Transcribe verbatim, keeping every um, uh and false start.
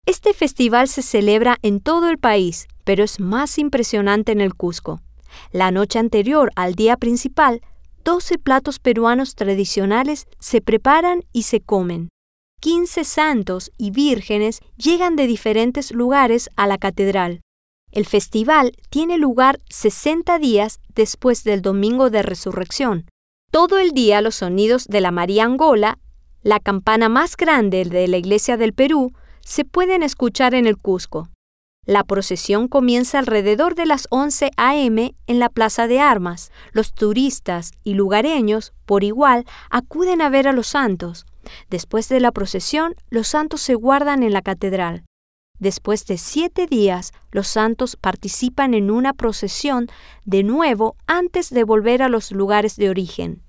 Este festival se celebra en todo el país, pero es más impresionante en el Cusco. La noche anterior al día principal, doce platos peruanos tradicionales se preparan y se comen. quince santos y vírgenes llegan de diferentes lugares a la catedral. El festival tiene lugar sesenta días después del Domingo de Resurrección. Todo el día los sonidos de la María Angola, la campana más grande de la Iglesia del Perú, se pueden escuchar en el Cusco. La procesión comienza alrededor de las once a eme en la Plaza de Armas. Los turistas y lugareños, por igual, acuden a ver a los santos. Después de la procesión, los santos se guardan en la catedral. Después de siete días, los santos participan en una procesión de nuevo antes de volver a los lugares de origen.